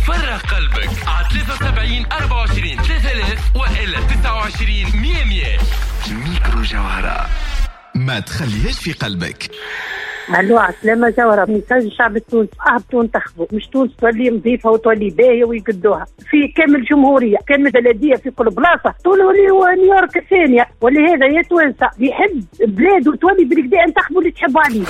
وفرغ قلبك على 73 24 3000 وإلا 29 100. ميكرو جوهرة، ما تخليهاش في قلبك. الو عسلامة جوهرة، ميساج الشعب التونسي، اهبطوا انتخبوا، مش تونس تولي نظيفة وتولي باهية ويقدوها في كامل الجمهورية، كامل بلدية في كل بلاصة تقولوا لي هو نيويورك الثانية ولا هذا يا توانسة يحب بلاد وتولي بالكدا انتخبوا اللي تحبوا عليه.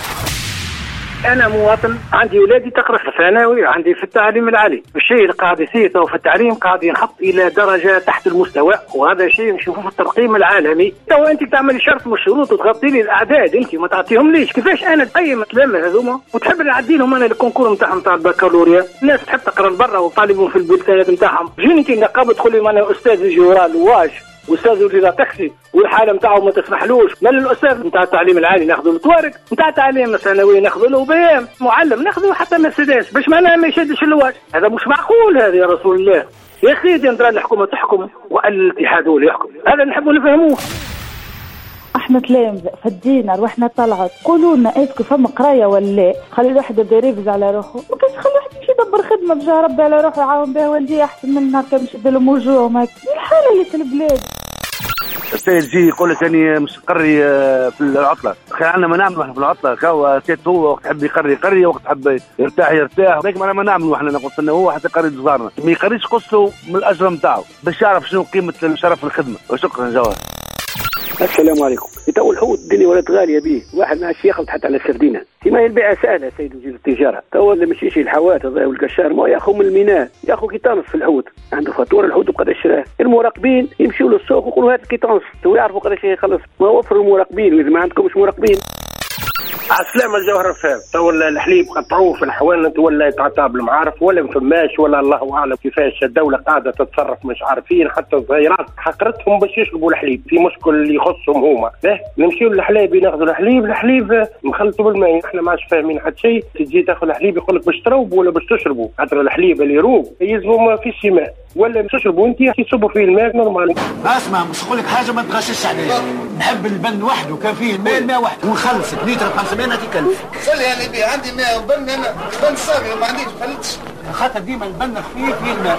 أنا مواطن عندي ولادي تقرأ في الثانوي، عندي في التعليم العالي، الشيء اللي قاعد يصير في التعليم قاعد ينحط إلى درجة تحت المستوى، وهذا شيء نشوفه في الترقيم العالمي. تو أنت تعمل شرط من الشروط وتغطي لي الأعداد، أنت ما تعطيهم ليش؟ كيفاش أنا تقيم التلامة هذوما وتحب نعدي لهم أنا الكونكور نتاعهم نتاع البكالوريا؟ الناس تحب تقرأ برا وطالبهم في البلدانات نتاعهم، جيني أنت نقابة تقول لي أنا أستاذ جورال واش واستاذ ولي تاكسي والحاله نتاعو ما تسمحلوش، بل الاستاذ نتاع التعليم العالي ناخذ التوارق، نتاع التعليم الثانوي ناخذ له بيام، معلم ناخذ حتى مرسيدس، باش معناها ما يشدش الواش. هذا مش معقول هذا يا رسول الله. يا اخي ترى الحكومه تحكم والاتحاد هو اللي يحكم، هذا نحبوا نفهموه. احنا تلامذة فدينا روحنا طلعت، قولوا لنا اسكو فما قرايه ولا لا؟ خلي الواحد يبدا يريفز على روحه، ما كانش خلي واحد يمشي يدبر خدمه بجاه ربي على روحه يعاون بها والديه احسن من نهار كان يشد لهم وجوههم. هاك الحاله اللي في البلاد. السيد جي يقول لك اني مش قري في العطله، اخي عندنا ما نعملوا احنا في العطله، كوا سيت هو وقت حب يقري وقت حب يرتاح يرتاح، ما نعملوا احنا نقول لنا هو حتى يقري جزارنا، ما يقريش قصته من الاجر نتاعو باش يعرف شنو قيمه شرف الخدمه. وشكرا جواد. السلام عليكم. تو الحوت الدنيا ولات غاليه به، واحد ما عادش ياخذ حتى على السردينه، كيما هي البيعه سهله سيد وزير التجاره. تو اللي ماشي شي الحوات هذا والكشار ما ياخذ من الميناء، ياخذ كيتانس في الحوت، عنده فاتوره الحوت وقداش شراه. المراقبين يمشيوا للسوق ويقولوا هات الكيتانس، تو يعرفوا قداش يخلص، ما وفروا المراقبين، واذا ما عندكمش مراقبين. عسلامة الجوهر فهم. تو الحليب قطعوه في الحوانت ولا يتعطى بالمعارف ولا ما فماش، ولا الله اعلم كيفاش الدوله قاعده تتصرف، مش عارفين حتى الصغيرات حقرتهم باش يشربوا الحليب، في مشكل اللي يخصهم هما. نمشيو للحليب ناخذوا الحليب مخلطوا بالماء، احنا ما عادش فاهمين حتى شيء. تجي تاخذ الحليب يقول لك باش تروب ولا باش تشربوا، خاطر الحليب اللي يروب يلزموا ما فيش ماء، ولا باش تشربوا انت يصبوا فيه الماء نورمال. اسمع مش نقول لك حاجه ما تغشش عليها، نحب البن وحده كان فيه الماء وحده ونخلص لتر 500 تكلف. خلي يعني بي عندي ماء وبن، انا بن صافي وما عنديش خلطش، خاطر ديما البن فيه الماء.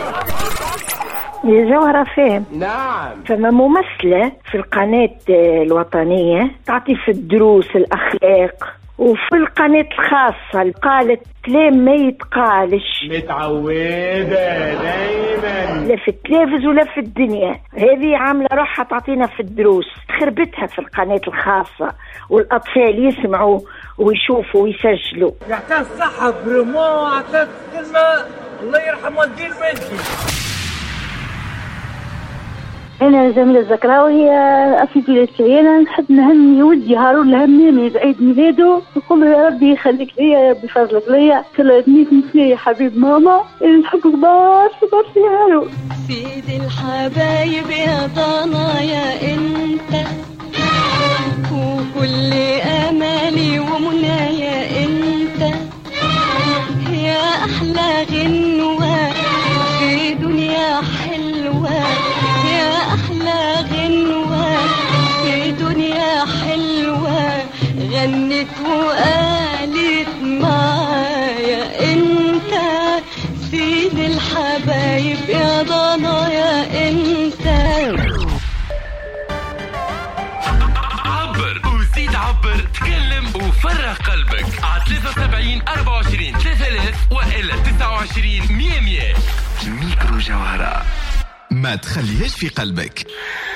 يا جوهرة فهم. نعم. فما ممثلة في القناة الوطنية تعطي في الدروس الأخلاق، وفي القناة الخاصة قالت كلام ما يتقالش، متعودة دايما لا في التلفز ولا في الدنيا. هذه عاملة روحها تعطينا في الدروس، خربتها في القناة الخاصة والأطفال يسمعوا ويشوفوا ويسجلوا. يعطيها الصحة برمو، عطيت كلمة الله يرحم والدين بنتي. أنا جميلة الزكراوي أفيدي الكيانة، نحب نهني ولدي هارون الهمامي بعيد ميلاده، نقول له يا ربي يخليك ليا بفضلك ليا، كل 100 سنة يا حبيب ماما، نحبك برشا برشا يا هارون. سيد الحبايب يا ضنايا انت، وكل امالي ومنايا انت، يا احلى غنوة في دنيا حلوة، يا احلى غنوة في دنيا حلوة، غنت وقالت معايا انت، سيد الحبايب يا ضنايا انت. عبر وزيد عبر، تكلم وفرغ قلبك على 73 24 3000 وإلا 29 100. ميكرو جوهرة، ما تخليهاش في قلبك.